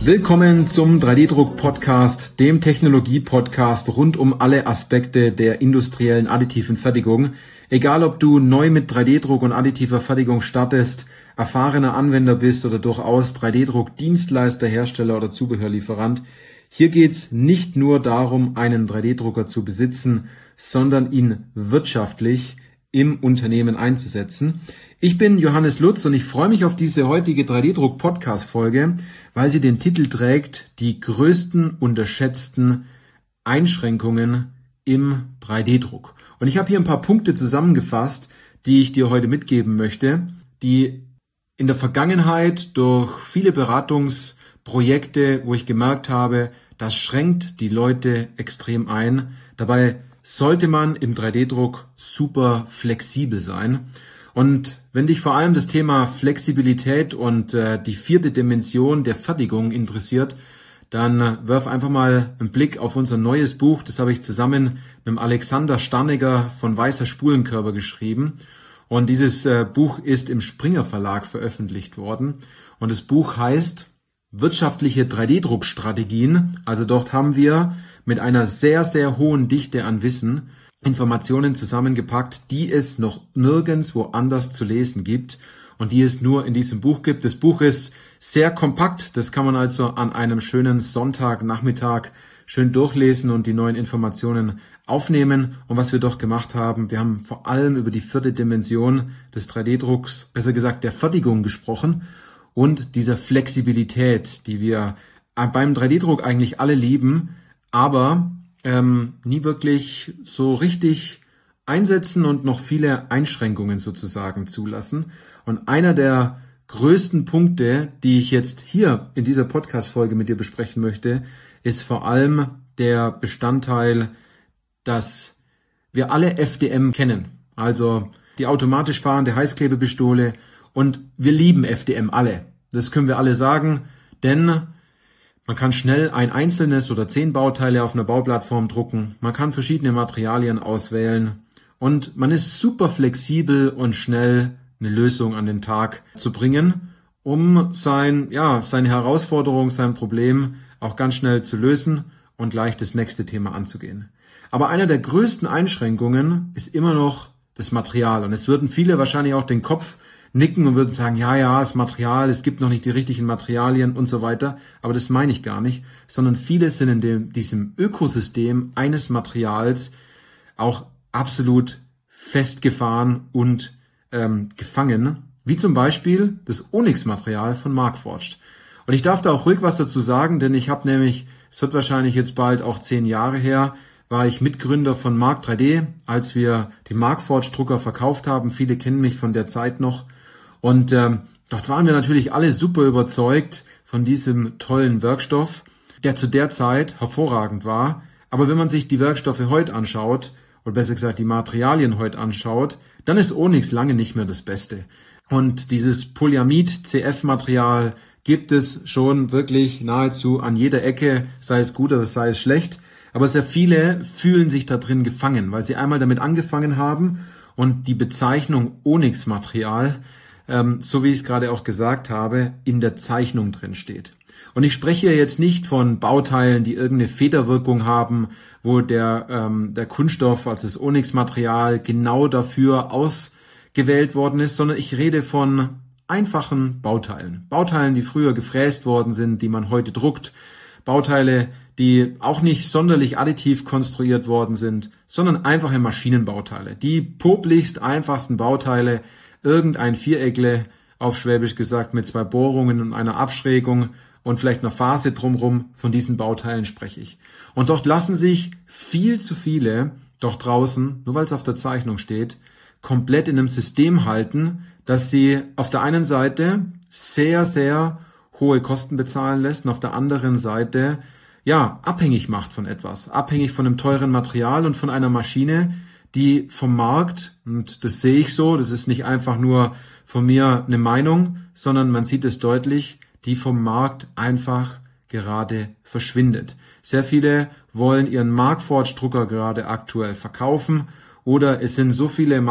Willkommen zum 3D-Druck-Podcast, dem Technologie-Podcast rund um alle Aspekte der industriellen additiven Fertigung. Egal, ob du neu mit 3D-Druck und additiver Fertigung startest, erfahrener Anwender bist oder durchaus 3D-Druck-Dienstleister, Hersteller oder Zubehörlieferant. Hier geht's nicht nur darum, einen 3D-Drucker zu besitzen, sondern ihn wirtschaftlich im Unternehmen einzusetzen. Ich bin Johannes Lutz und ich freue mich auf diese heutige 3D-Druck-Podcast-Folge, weil sie den Titel trägt, die größten unterschätzten Einschränkungen im 3D-Druck. Und ich habe hier ein paar Punkte zusammengefasst, die ich dir heute mitgeben möchte, die in der Vergangenheit durch viele Beratungsprojekte, wo ich gemerkt habe, das schränkt die Leute extrem ein. Dabei sollte man im 3D-Druck super flexibel sein. Und wenn dich vor allem das Thema Flexibilität und die vierte Dimension der Fertigung interessiert, dann wirf einfach mal einen Blick auf unser neues Buch. Das habe ich zusammen mit dem Alexander Starnegger von Weißer Spulenkörper geschrieben. Und dieses Buch ist im Springer Verlag veröffentlicht worden. Und das Buch heißt Wirtschaftliche 3D-Druckstrategien. Also dort haben wir mit einer sehr, sehr hohen Dichte an Wissen Informationen zusammengepackt, die es noch nirgends woanders zu lesen gibt und die es nur in diesem Buch gibt. Das Buch ist sehr kompakt, das kann man also an einem schönen Sonntagnachmittag schön durchlesen und die neuen Informationen aufnehmen. Und was wir doch gemacht haben, wir haben vor allem über die vierte Dimension des 3D-Drucks, besser gesagt der Fertigung gesprochen und dieser Flexibilität, die wir beim 3D-Druck eigentlich alle lieben, aber nie wirklich so richtig einsetzen und noch viele Einschränkungen sozusagen zulassen. Und einer der größten Punkte, die ich jetzt hier in dieser Podcast-Folge mit dir besprechen möchte, ist vor allem der Bestandteil, dass wir alle FDM kennen. Also die automatisch fahrende Heißklebepistole, und wir lieben FDM alle. Das können wir alle sagen, denn man kann schnell ein einzelnes oder 10 Bauteile auf einer Bauplattform drucken. Man kann verschiedene Materialien auswählen und man ist super flexibel und schnell eine Lösung an den Tag zu bringen, um seine Herausforderung, sein Problem auch ganz schnell zu lösen und gleich das nächste Thema anzugehen. Aber einer der größten Einschränkungen ist immer noch das Material. Und es würden viele wahrscheinlich auch den Kopf nicken und würden sagen, ja, das Material, es gibt noch nicht die richtigen Materialien und so weiter. Aber das meine ich gar nicht, sondern viele sind in diesem Ökosystem eines Materials auch absolut festgefahren und gefangen, wie zum Beispiel das Onyx-Material von Markforged. Und ich darf da auch ruhig was dazu sagen, denn ich habe nämlich, es wird wahrscheinlich jetzt bald auch 10 Jahre her, war ich Mitgründer von Mark 3D, als wir die Markforged-Drucker verkauft haben. Viele kennen mich von der Zeit noch. Und dort waren wir natürlich alle super überzeugt von diesem tollen Werkstoff, der zu der Zeit hervorragend war. Aber wenn man sich die Werkstoffe heute anschaut, oder besser gesagt die Materialien heute anschaut, dann ist Onyx lange nicht mehr das Beste. Und dieses Polyamid-CF-Material gibt es schon wirklich nahezu an jeder Ecke, sei es gut oder sei es schlecht. Aber sehr viele fühlen sich da drin gefangen, weil sie einmal damit angefangen haben und die Bezeichnung Onyx-Material, so wie ich es gerade auch gesagt habe, in der Zeichnung drin steht. Und ich spreche jetzt nicht von Bauteilen, die irgendeine Federwirkung haben, wo der Kunststoff, also das Onyx-Material, genau dafür ausgewählt worden ist, sondern ich rede von einfachen Bauteilen. Bauteilen, die früher gefräst worden sind, die man heute druckt. Bauteile, die auch nicht sonderlich additiv konstruiert worden sind, sondern einfache Maschinenbauteile. Die poplichst einfachsten Bauteile, irgendein Viereckle, auf Schwäbisch gesagt, mit 2 Bohrungen und einer Abschrägung und vielleicht einer Phase drumherum, von diesen Bauteilen spreche ich. Und dort lassen sich viel zu viele dort draußen, nur weil es auf der Zeichnung steht, komplett in einem System halten, dass sie auf der einen Seite sehr, sehr hohe Kosten bezahlen lässt und auf der anderen Seite abhängig macht von etwas, abhängig von einem teuren Material und von einer Maschine, die vom Markt, und das sehe ich so, das ist nicht einfach nur von mir eine Meinung, sondern man sieht es deutlich, die vom Markt einfach gerade verschwindet. Sehr viele wollen ihren Markforged-Drucker gerade aktuell verkaufen oder es sind so viele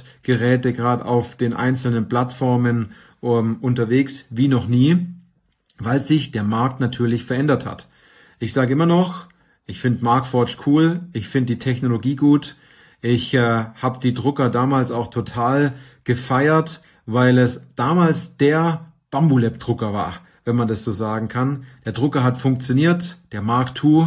Markforged-Geräte gerade auf den einzelnen Plattformen unterwegs wie noch nie. weil sich der Markt natürlich verändert hat. Ich sage immer noch, ich finde Markforged cool, ich finde die Technologie gut. Ich habe die Drucker damals auch total gefeiert, weil es damals der Bambulab-Drucker war, wenn man das so sagen kann. Der Drucker hat funktioniert, der Mark II,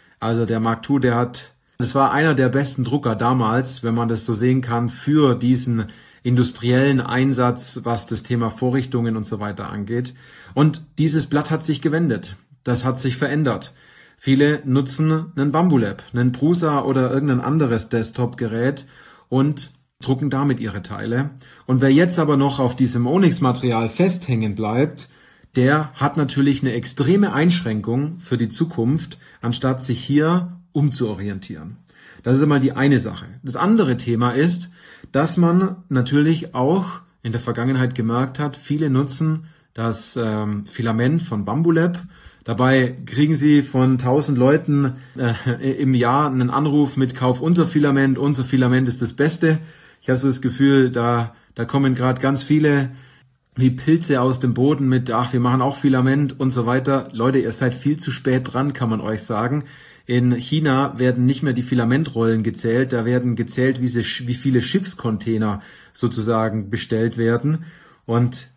das war einer der besten Drucker damals, wenn man das so sehen kann, für diesen industriellen Einsatz, was das Thema Vorrichtungen und so weiter angeht. Und dieses Blatt hat sich gewendet. Das hat sich verändert. Viele nutzen einen Bambulab, einen Prusa oder irgendein anderes Desktop-Gerät und drucken damit ihre Teile. Und wer jetzt aber noch auf diesem Onyx-Material festhängen bleibt, der hat natürlich eine extreme Einschränkung für die Zukunft, anstatt sich hier umzuorientieren. Das ist einmal die eine Sache. Das andere Thema ist, dass man natürlich auch in der Vergangenheit gemerkt hat, viele nutzen das Filament von Bambulab. Dabei kriegen sie von 1000 Leuten im Jahr einen Anruf mit Kauf unser Filament ist das Beste. Ich habe so das Gefühl, da kommen gerade ganz viele wie Pilze aus dem Boden mit, wir machen auch Filament und so weiter. Leute, ihr seid viel zu spät dran, kann man euch sagen. In China werden nicht mehr die Filamentrollen gezählt, da werden gezählt, wie viele Schiffscontainer sozusagen bestellt werden. Und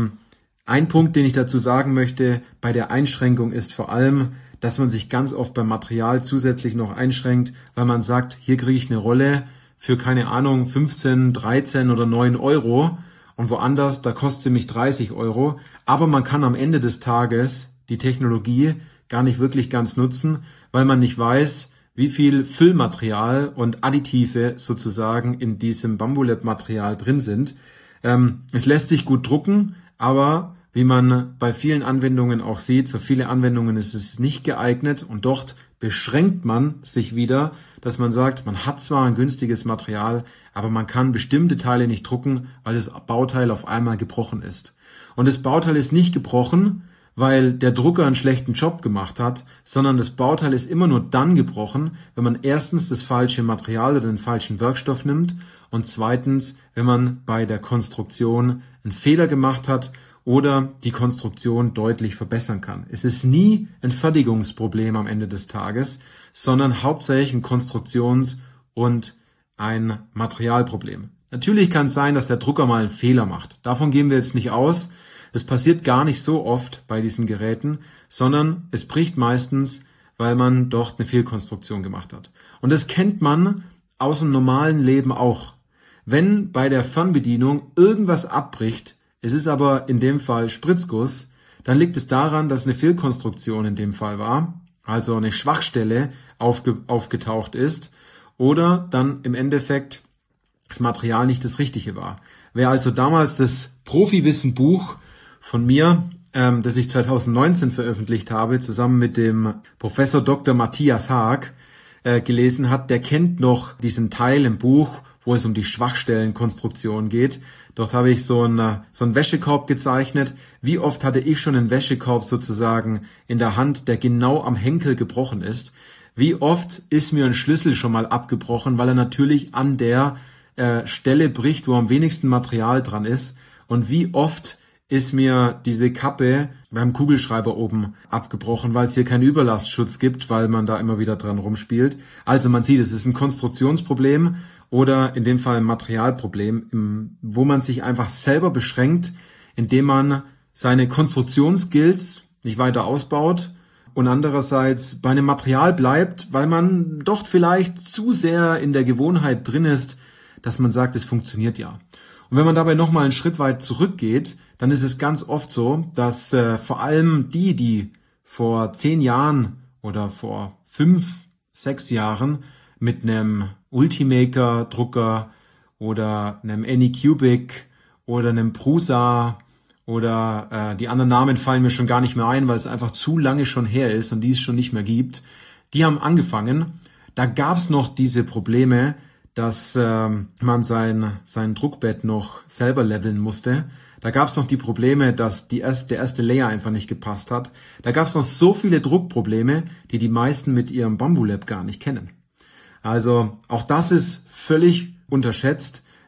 ein Punkt, den ich dazu sagen möchte, bei der Einschränkung ist vor allem, dass man sich ganz oft beim Material zusätzlich noch einschränkt, weil man sagt, hier kriege ich eine Rolle für, 15, 13 oder 9 Euro und woanders, da kostet sie mich 30 Euro. Aber man kann am Ende des Tages die Technologie gar nicht wirklich ganz nutzen, weil man nicht weiß, wie viel Füllmaterial und Additive sozusagen in diesem Bambulab-Material drin sind. Es lässt sich gut drucken, aber wie man bei vielen Anwendungen auch sieht, für viele Anwendungen ist es nicht geeignet und dort beschränkt man sich wieder, dass man sagt, man hat zwar ein günstiges Material, aber man kann bestimmte Teile nicht drucken, weil das Bauteil auf einmal gebrochen ist. Und das Bauteil ist nicht gebrochen, weil der Drucker einen schlechten Job gemacht hat, sondern das Bauteil ist immer nur dann gebrochen, wenn man erstens das falsche Material oder den falschen Werkstoff nimmt und zweitens, wenn man bei der Konstruktion einen Fehler gemacht hat oder die Konstruktion deutlich verbessern kann. Es ist nie ein Fertigungsproblem am Ende des Tages, sondern hauptsächlich ein Konstruktions- und ein Materialproblem. Natürlich kann es sein, dass der Drucker mal einen Fehler macht. Davon gehen wir jetzt nicht aus. Das passiert gar nicht so oft bei diesen Geräten, sondern es bricht meistens, weil man dort eine Fehlkonstruktion gemacht hat. Und das kennt man aus dem normalen Leben auch. Wenn bei der Fernbedienung irgendwas abbricht, es ist aber in dem Fall Spritzguss, dann liegt es daran, dass eine Fehlkonstruktion in dem Fall war, also eine Schwachstelle aufgetaucht ist oder dann im Endeffekt das Material nicht das Richtige war. Wer also damals das Profiwissen-Buch von mir, das ich 2019 veröffentlicht habe, zusammen mit dem Professor Dr. Matthias Haag gelesen hat, der kennt noch diesen Teil im Buch, wo es um die Schwachstellenkonstruktion geht. Dort habe ich so einen Wäschekorb gezeichnet. Wie oft hatte ich schon einen Wäschekorb sozusagen in der Hand, der genau am Henkel gebrochen ist? Wie oft ist mir ein Schlüssel schon mal abgebrochen, weil er natürlich an der Stelle bricht, wo am wenigsten Material dran ist? Und wie oft ist mir diese Kappe beim Kugelschreiber oben abgebrochen, weil es hier keinen Überlastschutz gibt, weil man da immer wieder dran rumspielt. Also man sieht, es ist ein Konstruktionsproblem oder in dem Fall ein Materialproblem, wo man sich einfach selber beschränkt, indem man seine Konstruktionsskills nicht weiter ausbaut und andererseits bei einem Material bleibt, weil man doch vielleicht zu sehr in der Gewohnheit drin ist, dass man sagt, es funktioniert ja. Und wenn man dabei nochmal einen Schritt weit zurückgeht, dann ist es ganz oft so, dass vor allem die vor 10 Jahren oder vor 5, 6 Jahren mit einem Ultimaker-Drucker oder einem Anycubic oder einem Prusa oder die anderen Namen fallen mir schon gar nicht mehr ein, weil es einfach zu lange schon her ist und die es schon nicht mehr gibt, die haben angefangen. Da gab es noch diese Probleme, dass man sein Druckbett noch selber leveln musste. Da gab es noch die Probleme, dass der erste Layer einfach nicht gepasst hat. Da gab es noch so viele Druckprobleme, die meisten mit ihrem Bambulab gar nicht kennen. Also auch das ist völlig unterschätzt,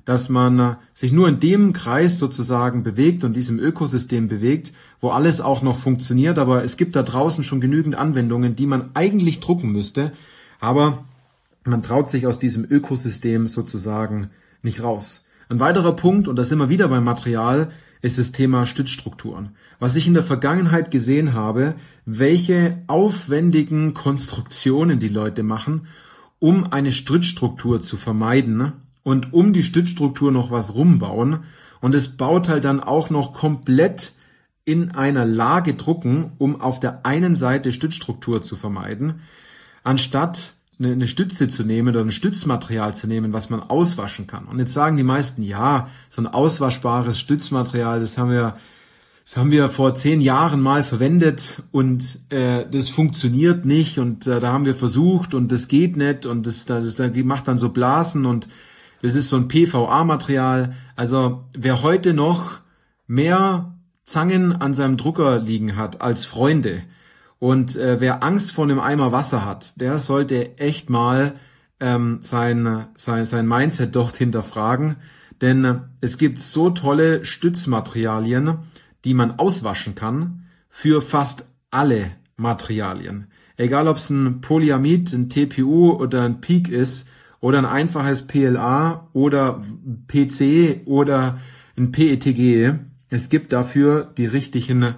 dass man sich nur in dem Kreis sozusagen bewegt und diesem Ökosystem bewegt, wo alles auch noch funktioniert, aber es gibt da draußen schon genügend Anwendungen, die man eigentlich drucken müsste, aber man traut sich aus diesem Ökosystem sozusagen nicht raus. Ein weiterer Punkt, und da sind wir wieder beim Material, ist das Thema Stützstrukturen. Was ich in der Vergangenheit gesehen habe, welche aufwendigen Konstruktionen die Leute machen, um eine Stützstruktur zu vermeiden und um die Stützstruktur noch was rumbauen. Und das Bauteil dann auch noch komplett in einer Lage drucken, um auf der einen Seite Stützstruktur zu vermeiden, anstatt eine Stütze zu nehmen oder ein Stützmaterial zu nehmen, was man auswaschen kann. Und jetzt sagen die meisten, ja, so ein auswaschbares Stützmaterial, das haben wir vor 10 Jahren mal verwendet und das funktioniert nicht und da haben wir versucht und das geht nicht und das macht dann so Blasen und das ist so ein PVA-Material. Also wer heute noch mehr Zangen an seinem Drucker liegen hat als Freunde und wer Angst vor einem Eimer Wasser hat, der sollte echt mal sein Mindset dort hinterfragen, denn es gibt so tolle Stützmaterialien, die man auswaschen kann für fast alle Materialien. Egal ob es ein Polyamid, ein TPU oder ein PEEK ist oder ein einfaches PLA oder PC oder ein PETG. Es gibt dafür die richtigen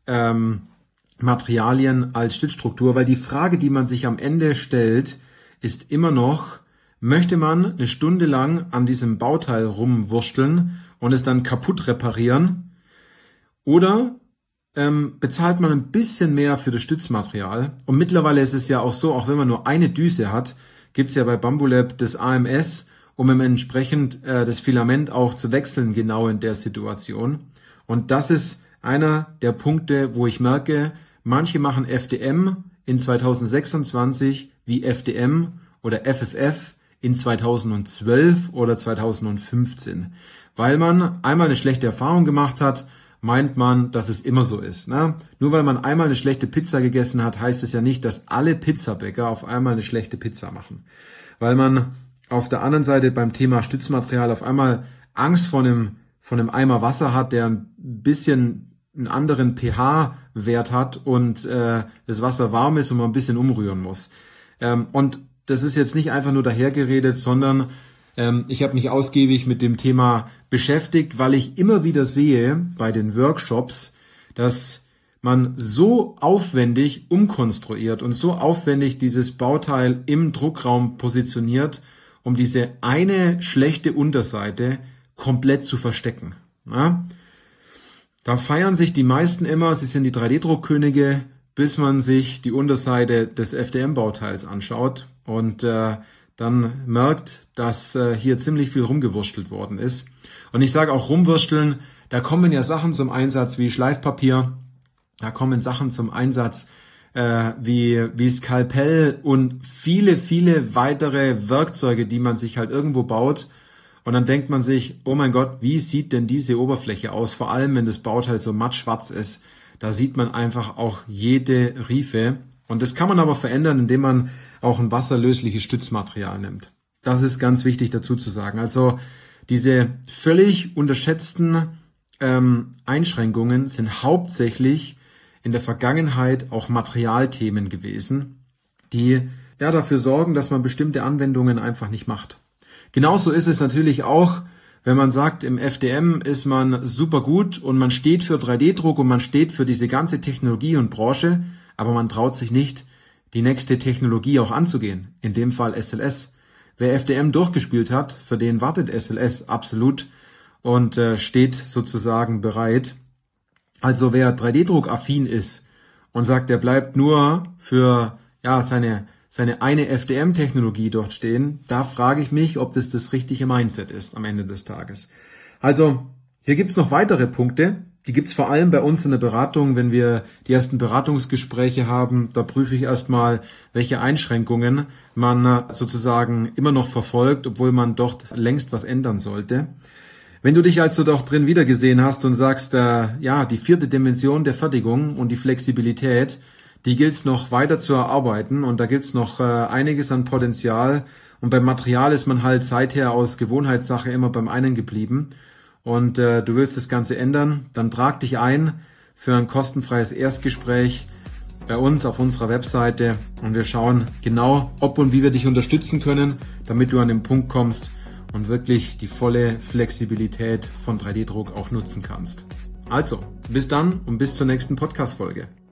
Materialien als Stützstruktur, weil die Frage, die man sich am Ende stellt, ist immer noch, möchte man eine Stunde lang an diesem Bauteil rumwursteln und es dann kaputt reparieren? Oder bezahlt man ein bisschen mehr für das Stützmaterial? Und mittlerweile ist es ja auch so, auch wenn man nur eine Düse hat, gibt es ja bei Bambulab das AMS, um entsprechend das Filament auch zu wechseln, genau in der Situation. Und das ist einer der Punkte, wo ich merke, manche machen FDM in 2026 wie FDM oder FFF in 2012 oder 2015. Weil man einmal eine schlechte Erfahrung gemacht hat, meint man, dass es immer so ist. Ne? Nur weil man einmal eine schlechte Pizza gegessen hat, heißt es ja nicht, dass alle Pizzabäcker auf einmal eine schlechte Pizza machen. Weil man auf der anderen Seite beim Thema Stützmaterial auf einmal Angst vor einem Eimer Wasser hat, der ein bisschen einen anderen pH-Wert hat und das Wasser warm ist und man ein bisschen umrühren muss. Und das ist jetzt nicht einfach nur dahergeredet, sondern ich habe mich ausgiebig mit dem Thema beschäftigt, weil ich immer wieder sehe bei den Workshops, dass man so aufwendig umkonstruiert und so aufwendig dieses Bauteil im Druckraum positioniert, um diese eine schlechte Unterseite komplett zu verstecken. Ja? Da feiern sich die meisten immer, sie sind die 3D-Druckkönige, bis man sich die Unterseite des FDM-Bauteils anschaut und dann merkt, dass hier ziemlich viel rumgewurstelt worden ist. Und ich sage auch rumwursteln, da kommen ja Sachen zum Einsatz wie Schleifpapier, da kommen Sachen zum Einsatz wie Skalpell und viele, viele weitere Werkzeuge, die man sich halt irgendwo baut. Und dann denkt man sich, oh mein Gott, wie sieht denn diese Oberfläche aus? Vor allem, wenn das Bauteil so mattschwarz ist, da sieht man einfach auch jede Riefe. Und das kann man aber verändern, indem man auch ein wasserlösliches Stützmaterial nimmt. Das ist ganz wichtig dazu zu sagen. Also diese völlig unterschätzten Einschränkungen sind hauptsächlich in der Vergangenheit auch Materialthemen gewesen, die ja dafür sorgen, dass man bestimmte Anwendungen einfach nicht macht. Genauso ist es natürlich auch, wenn man sagt, im FDM ist man super gut und man steht für 3D-Druck und man steht für diese ganze Technologie und Branche, aber man traut sich nicht, die nächste Technologie auch anzugehen, in dem Fall SLS. Wer FDM durchgespielt hat, für den wartet SLS absolut und steht sozusagen bereit. Also wer 3D-Druck-affin ist und sagt, er bleibt nur für seine eine FDM-Technologie dort stehen, da frage ich mich, ob das richtige Mindset ist am Ende des Tages. Also hier gibt's noch weitere Punkte. Die gibt's vor allem bei uns in der Beratung, wenn wir die ersten Beratungsgespräche haben. Da prüfe ich erstmal, welche Einschränkungen man sozusagen immer noch verfolgt, obwohl man dort längst was ändern sollte. Wenn du dich also doch drin wiedergesehen hast und sagst, die 4. Dimension der Fertigung und die Flexibilität, die gilt's noch weiter zu erarbeiten und da gilt's noch einiges an Potenzial Und beim Material ist man halt seither aus Gewohnheitssache immer beim einen geblieben. Und du willst das Ganze ändern, dann trag dich ein für ein kostenfreies Erstgespräch bei uns auf unserer Webseite und wir schauen genau, ob und wie wir dich unterstützen können, damit du an den Punkt kommst und wirklich die volle Flexibilität von 3D-Druck auch nutzen kannst. Also, bis dann und bis zur nächsten Podcast-Folge.